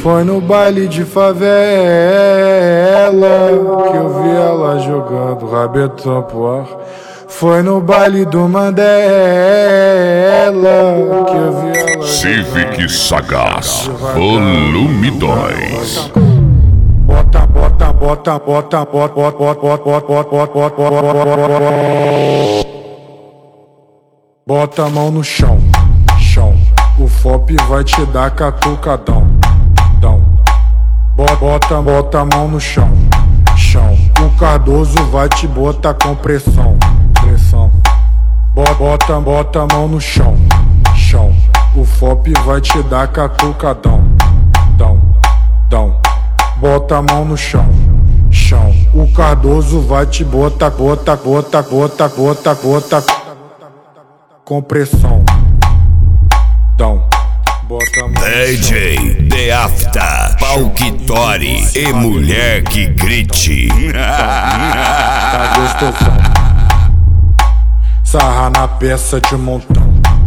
Foi no baile de favela que eu vi ela jogando rabetão pro ar. Foi no baile do Mandela que eu vi ela Civic Sagaz, volume 2. Bota, bota, bota, bota, bota, bota, bota, bota, bota, bota, bota. Bota a mão no chão, chão. O FOP vai te dar catucadão, dão. Bota, bota a mão no chão, chão. O Cardoso vai te botar com pressão, pressão. Bota, bota a mão no chão, chão. O FOP vai te dar catucadão, dão, dão. Bota a mão no chão, chão. O Cardoso vai te botar, bota, bota, bota, bota, bota com pressão, dão. Bota a mão DJ The After, Palquitori e mulher que grite. Tá gostosão. Sarra na peça de montão.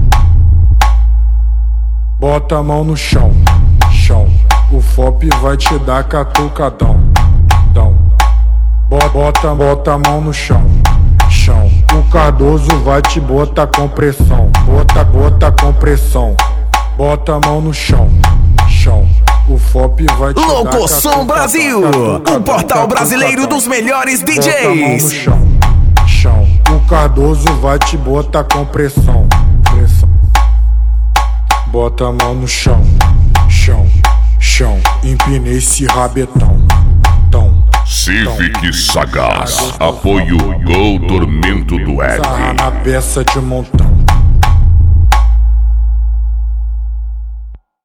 Bota a mão no chão, chão. O FOP vai te dar catucadão, dão. Bota, bota a mão no chão, chão. O Cardoso vai te botar com pressão. Bota, bota com pressão. Bota a mão no chão, chão. O FOP vai te dar Locoção Brasil, o portal brasileiro dos melhores DJs. Bota a mão no chão, chão. O Cardoso vai te botar com pressão, pressão. Bota a mão no chão, chão, chão. Empina esse rabetão, tão. Civic Sagaz, apoio Gol Tormento do L. Sarra na peça de montão.